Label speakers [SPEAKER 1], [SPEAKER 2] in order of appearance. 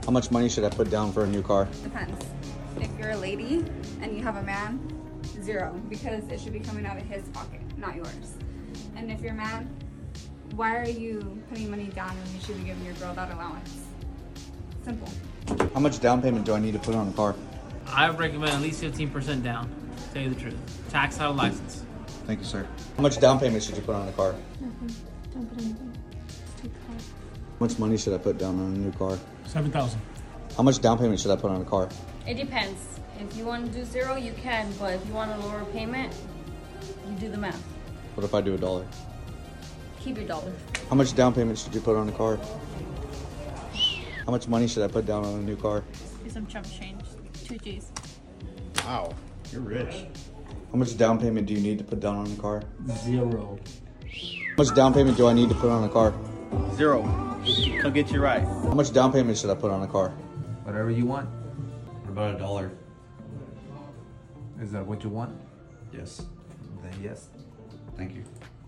[SPEAKER 1] How much money should I put down for a new car?
[SPEAKER 2] Depends. If you're a lady and you have a man, 0, because it should be coming out of his pocket, not yours. And if you're a man, why are you putting money down when you should be giving your girl that allowance? Simple.
[SPEAKER 1] How much down payment do I need to put on a car?
[SPEAKER 3] I recommend at least 15% down, to tell you the truth. Tax, title, license.
[SPEAKER 1] Thank you, sir. How much down payment should you put on a car?
[SPEAKER 4] Nothing. Don't put anything. Just take the car.
[SPEAKER 1] How much money should I put down on a new car?
[SPEAKER 5] 7,000.
[SPEAKER 1] How much down payment should I put on a car?
[SPEAKER 6] It depends. If you want to do 0, you can, but if you want a lower payment, you do the math.
[SPEAKER 1] What if I do $1?
[SPEAKER 6] Keep your dollar.
[SPEAKER 1] How much down payment should you put on a car? How much money should I put down on a new car?
[SPEAKER 4] Do some chump change. 2 G's.
[SPEAKER 1] Wow, you're rich. How much down payment do you need to put down on a car?
[SPEAKER 5] 0.
[SPEAKER 1] How much down payment do I need to put on a car?
[SPEAKER 7] 0. Come get you right.
[SPEAKER 1] How much down payment should I put on a car?
[SPEAKER 8] Whatever you want.
[SPEAKER 1] What about $1?
[SPEAKER 8] Is that what you want?
[SPEAKER 1] Yes.
[SPEAKER 8] Then yes.
[SPEAKER 1] Thank you.